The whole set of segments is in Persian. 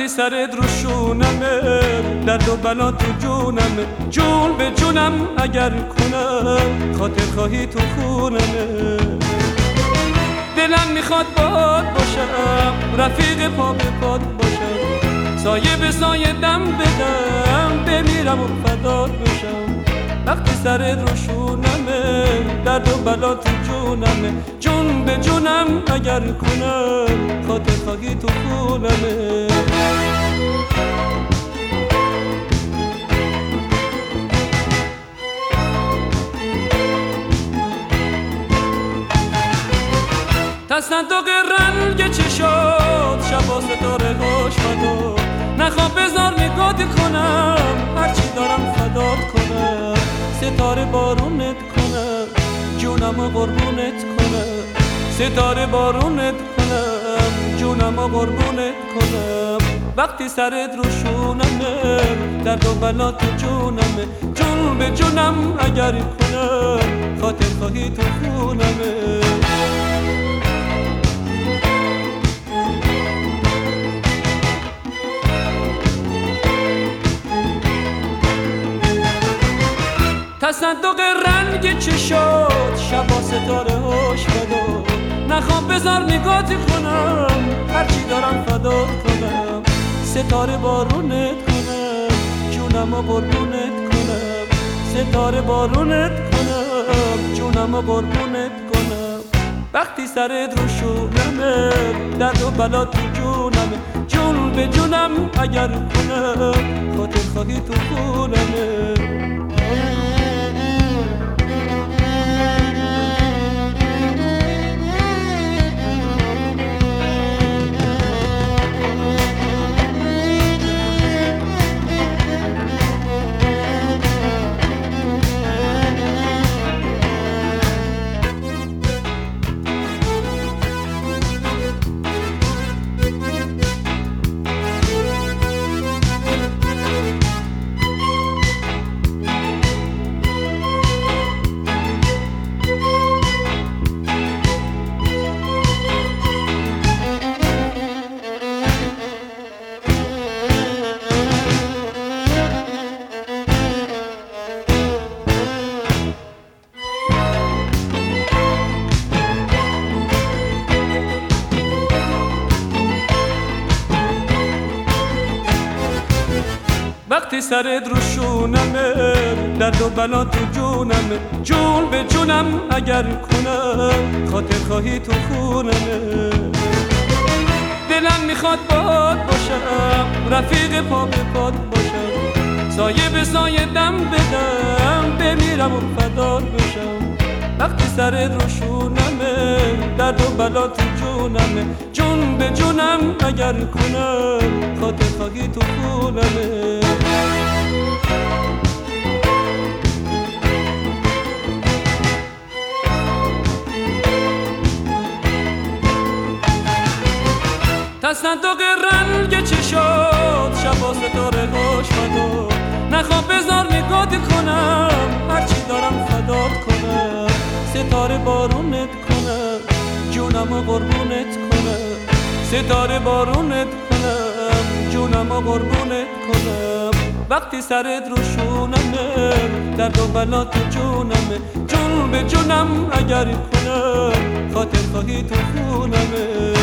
وقتی سرت رو شونمه، درد و بلا تو جونمه، جون به جونم اگر کنم، خاطر خواهی تو خونمه. دلم میخواد باد باشم، رفیق پا به پاد باشم، سایه به سایه دم بدم، بمیرم و فدات بشم. وقتی سرت رو شونمه، درد و بلا تو جونمه، جون به جونم اگر کنم، خاطر خواهی تو خونمه. تصدق رنگ چشات، شبا ستاره هاش فدا، نخواب بذار نگات کنم، هرچی دارم فدات کنم. ستاره بارونت کنم، جونم و قربونت کنم، ستاره بارونت کنم، جونم و قربونت کنم. وقتی سرت رو شونمه، درد و بلا تو جونمه، جون به جونم اگر کنم، خاطر خواهی تو خونمه. تصدق رنگ چشات، شبا ستاره هاش فدا، نخواب بذار نگات کنم، هرچی دارم فدات کنم. ستاره بارونت کنم، جونم و قربونت کنم، ستاره بارونت کنم، جونم و قربونت کنم. وقتی سرت رو شونمه، درد و بلا تو جونمه، جون به جونم اگر کنم، خاطر خواهی تو خونمه. وقتی سرت رو شونمه، درد و بلا تو جونمه، جون به جونم اگر کنم، خاطر خواهی تو خونمه. دلم میخواد باد باشم، رفیق پا به پاد باشم، سایه به سایه دم بدم، بمیرم و فدات بشم. وقتی سرت رو شونمه، درد و بلا تو جونمه، جون به جونم اگر کنم، خاطر خواهی تو خونمه. تصدق رنگ چشات، شبا ستاره هاش فدا، نخواب بذار نگات کنم، هرچی دارم فدات کنم. ستاره بارونت کنم، جونم و قربونت کنم، ستاره بارونت کنم، جونم و قربونت کنم. وقتی سرت رو شونمه، درد و بلا تو جونمه، جون به جونم اگر کنم، خاطر خواهی تو خونمه.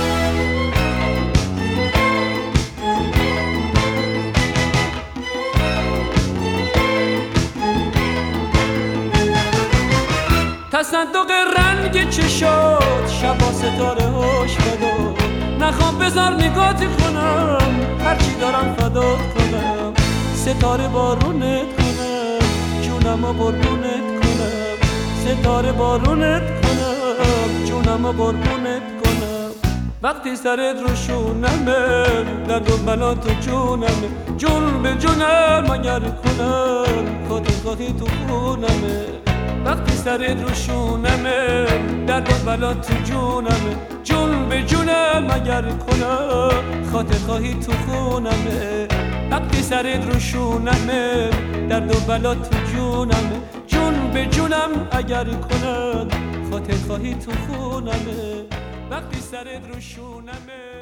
تصدق رنگ چشات، شبا ستاره هاش فدا، نخواب بذار نگات کنم، هرچی دارم فدات کنم. ستاره بارونت کنم، جونم و قربونت کنم، ستاره بارونت کنم، جونم و قربونت کنم. وقتی سرت رو شونمه، درد و بلا تو جونمه، جون به جونم اگر کنم، خاطر خواهی تو خونمه. وقتی سرت رو شونمه، درد و بلا تو جونمه، جون به جونم اگر کنم، خاطر خواهی تو خونمه. وقتی سرت رو شونمه، درد و بلا تو جونمه، جون به جونم اگر کنم، خاطر خواهی تو خونمه. وقتی سرت رو شونمه